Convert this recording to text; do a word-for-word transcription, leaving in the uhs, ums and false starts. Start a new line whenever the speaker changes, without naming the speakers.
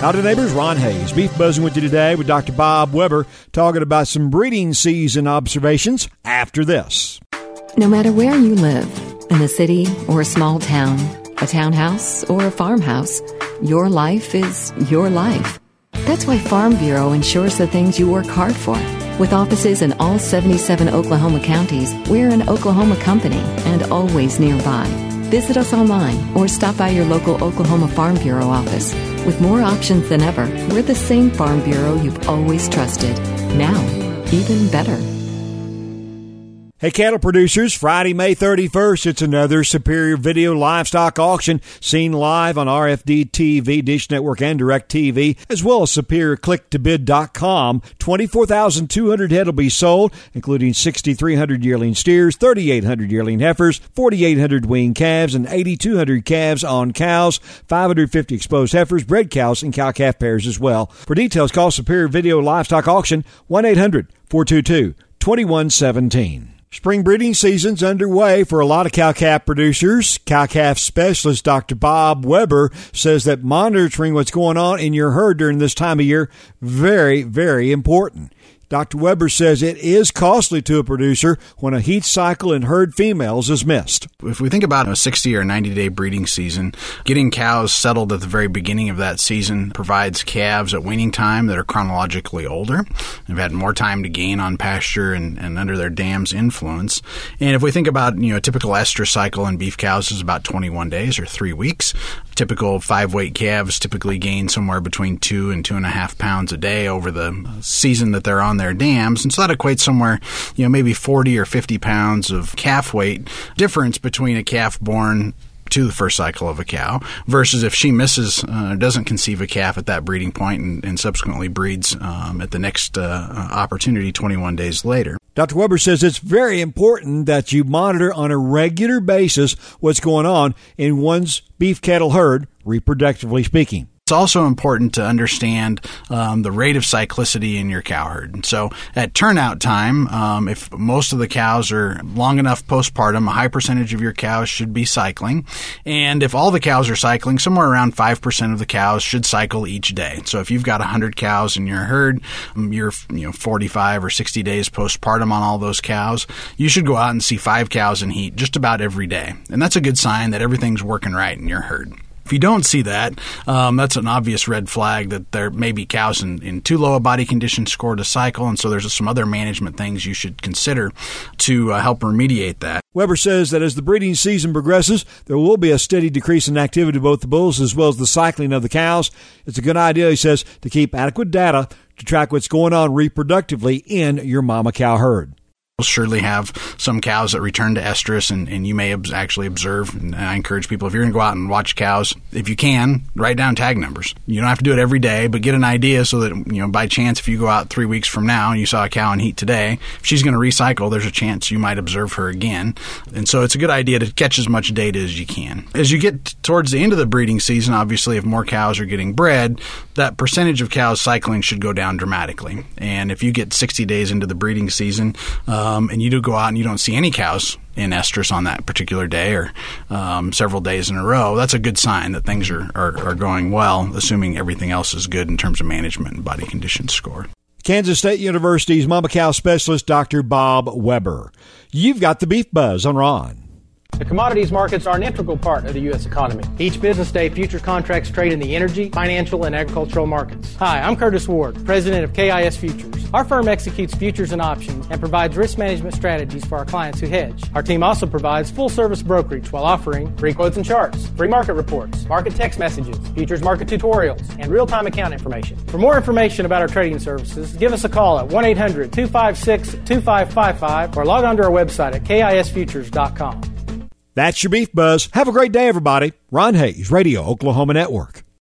Howdy neighbors, Ron Hayes. Beef Buzzing with you today with Doctor Bob Weber, talking about some breeding season observations after this.
No matter where you live, in a city or a small town, a townhouse or a farmhouse, your life is your life. That's why Farm Bureau ensures the things you work hard for. With offices in all seventy-seven Oklahoma counties, we're an Oklahoma company and always nearby. Visit us online or stop by your local Oklahoma Farm Bureau office. With more options than ever, we're the same Farm Bureau you've always trusted. Now, even better.
Hey, cattle producers, Friday, May thirty-first, it's another Superior Video Livestock Auction seen live on R F D T V, Dish Network, and DirecTV, as well as Superior Click To Bid dot com. twenty-four thousand two hundred head will be sold, including six thousand three hundred yearling steers, three thousand eight hundred yearling heifers, four thousand eight hundred weaned calves, and eight thousand two hundred calves on cows, five hundred fifty exposed heifers, bred cows, and cow-calf pairs as well. For details, call Superior Video Livestock Auction, one eight hundred four two two two one one seven. Spring breeding season's underway for a lot of cow-calf producers. Cow-calf specialist Doctor Bob Weber says that monitoring what's going on in your herd during this time of year, very, very important. Doctor Weber says it is costly to a producer when a heat cycle in herd females is missed.
If we think about a sixty or ninety day breeding season, getting cows settled at the very beginning of that season provides calves at weaning time that are chronologically older. They've had more time to gain on pasture and, and under their dam's influence. And if we think about, you know, a typical estrus cycle in beef cows is about twenty-one days or three weeks. Typical five-weight calves typically gain somewhere between two and two and a half pounds a day over the season that they're on their dams. And so that equates somewhere, you know, maybe forty or fifty pounds of calf weight difference between a calf born to the first cycle of a cow versus if she misses, uh, doesn't conceive a calf at that breeding point and, and subsequently breeds um, at the next uh, opportunity twenty-one days later.
Doctor Weber says it's very important that you monitor on a regular basis what's going on in one's beef cattle herd, reproductively speaking.
It's also important to understand um, the rate of cyclicity in your cow herd. And so at turnout time, um, if most of the cows are long enough postpartum, a high percentage of your cows should be cycling. And if all the cows are cycling, somewhere around five percent of the cows should cycle each day. So if you've got one hundred cows in your herd, um, you're you know forty-five or sixty days postpartum on all those cows, you should go out and see five cows in heat just about every day. And that's a good sign that everything's working right in your herd. If you don't see that, um, that's an obvious red flag that there may be cows in, in too low a body condition score to cycle, and so there's some other management things you should consider to uh, help remediate that.
Weber says that as the breeding season progresses, there will be a steady decrease in activity of both the bulls as well as the cycling of the cows. It's a good idea, he says, to keep adequate data to track what's going on reproductively in your mama cow herd.
We'll surely have some cows that return to estrus, and, and you may ob- actually observe, and I encourage people, if you're going to go out and watch cows, if you can, write down tag numbers. You don't have to do it every day, but get an idea so that, you know, by chance, if you go out three weeks from now and you saw a cow in heat today, if she's going to recycle, there's a chance you might observe her again. And so it's a good idea to catch as much data as you can. As you get t- towards the end of the breeding season, obviously, if more cows are getting bred, that percentage of cows cycling should go down dramatically. And if you get sixty days into the breeding season, um, and you do go out and you don't see any cows in estrus on that particular day or um, several days in a row, that's a good sign that things are, are, are going well, assuming everything else is good in terms of management and body condition score.
Kansas State University's mama cow specialist, Doctor Bob Weber. You've got the Beef Buzz on Ron.
The commodities markets are an integral part of the U S economy. Each business day, futures contracts trade in the energy, financial, and agricultural markets. Hi, I'm Curtis Ward, president of K I S Futures. Our firm executes futures and options and provides risk management strategies for our clients who hedge. Our team also provides full-service brokerage while offering free quotes and charts, free market reports, market text messages, futures market tutorials, and real-time account information. For more information about our trading services, give us a call at one eight hundred two five six two five five five or log on to our website at K I S futures dot com.
That's your Beef Buzz. Have a great day, everybody. Ron Hayes, Radio Oklahoma Network.